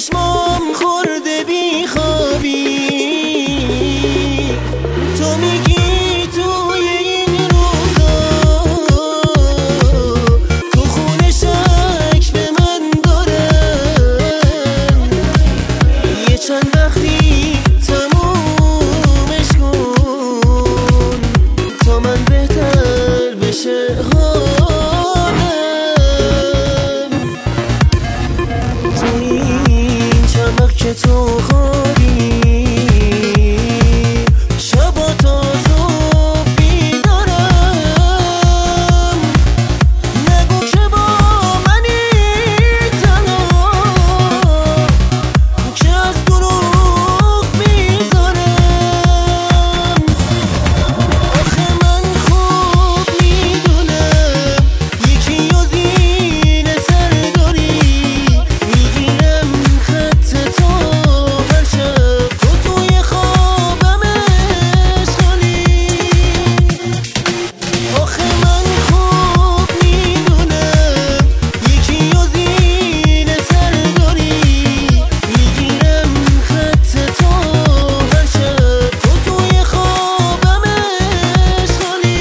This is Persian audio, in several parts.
چشمام خورده بی خوابی، تو میگی توی این روزا تو خونه شک به من دارن، یه چند وقتی تمومش کن تا من بهتر بشه حالم. تو این چند وقت که تو خوابی شبا تا صبح بیدارم، نگو که با منی تنها که از دروغ میذارم. آخه من خوب میدونم یکی و زین سر داری، میگیرم خط تو هر شب، تو توی خوابم اشغالی. آخه من خوب میدونم یکی و زین سر داری، میگیرم خط تو هر شب، تو توی خوابم اشغالی.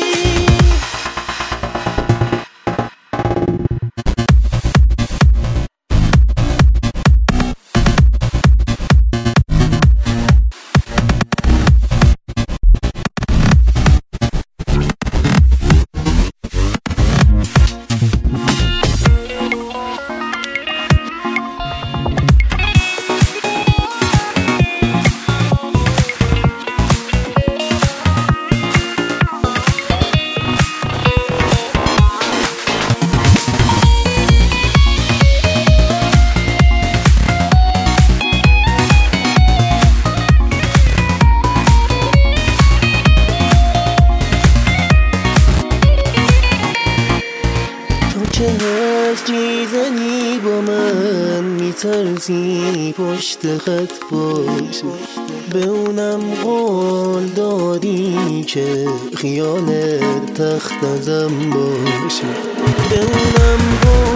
تو که حرف میزنی با من میترسی پشت خط باشه، به اونم قول دادی که خیالت تخت ازم باشه، به اونم قول